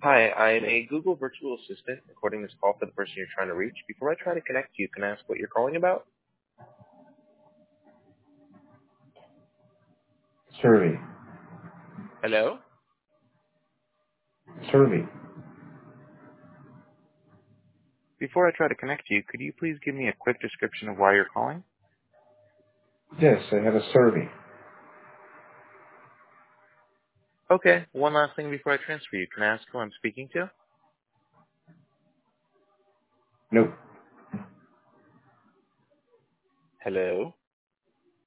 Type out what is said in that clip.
Hi, I'm a Google virtual assistant recording this call for the person you're trying to reach. Before I try to connect you, can I ask what you're calling about? Survey. Hello? Survey. Before I try to connect you, could you please give me a quick description of why you're calling? Yes, I have a survey. Okay, one last thing before I transfer you. Can I ask who I'm speaking to? Nope. Hello?